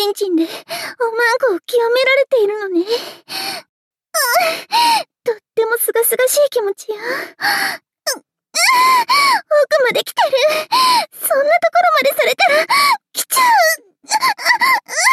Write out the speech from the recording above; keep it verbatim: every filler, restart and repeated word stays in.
ちんちんでおまんこを清められているのね。うん、とってもすがすがしい気持ちよ。うん、奥まで来てる。そんなところまでされたら来ちゃう。